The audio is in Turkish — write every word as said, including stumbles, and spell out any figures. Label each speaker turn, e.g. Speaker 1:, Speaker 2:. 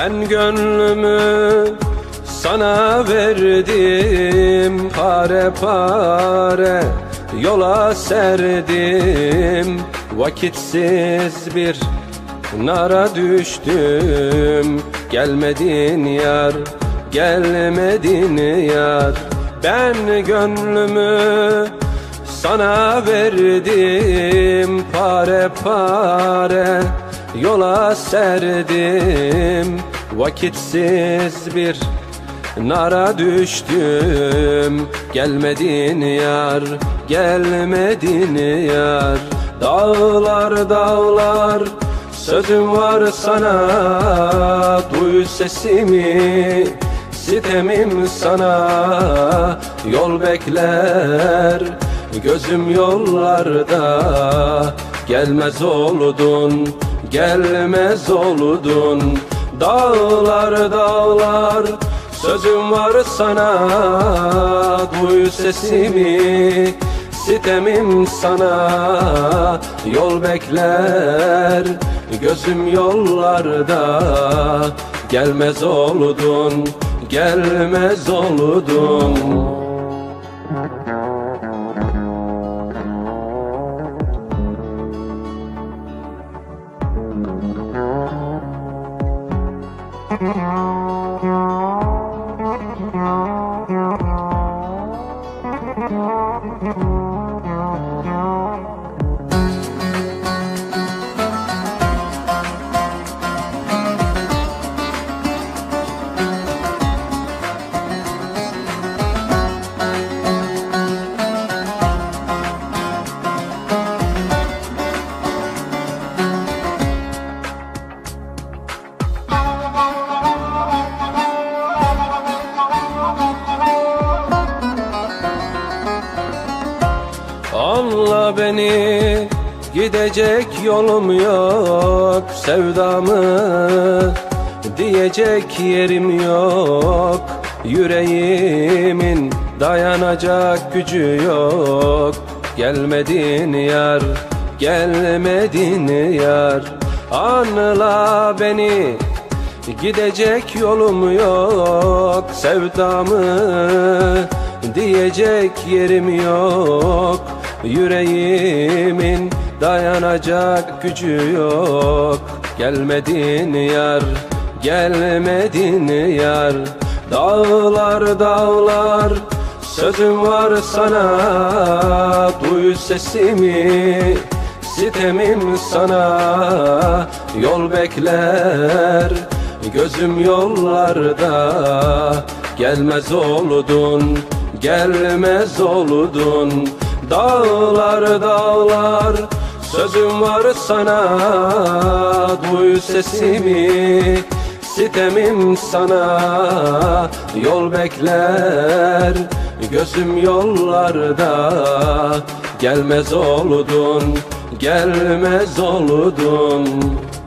Speaker 1: Ben gönlümü sana verdim, pare pare yola serdim. Vakitsiz bir nara düştüm, gelmedin yar, gelmedin yar. Ben gönlümü sana verdim, pare pare yola serdim. Vakitsiz bir nara düştüm, gelmedin yar, gelmedin yar. Dağlar dağlar sözüm var sana, duy sesimi, sitemim sana. Yol bekler gözüm yollarda, gelmez oldun, gelmez oldun. Dağlar dağlar sözüm var sana, duy sesimi, sitemim sana. Yol bekler gözüm yollarda, gelmez oldun, gelmez oldun. Anla beni, gidecek yolum yok, sevdamı diyecek yerim yok. Yüreğimin dayanacak gücü yok, gelmedin yar, gelmedin yar. Anla beni, gidecek yolum yok, sevdamı diyecek yerim yok. Yüreğimin dayanacak gücü yok, gelmedin yar, gelmedin yar. Dağlar dağlar sözüm var sana, duy sesimi, sitemim sana. Yol bekler gözüm yollarda, gelmez oldun, gelmez oldun. Dağlar dağlar sözüm var sana, duy sesimi, sitemim sana. Yol bekler gözüm yollarda, gelmez oldun, gelmez oldun.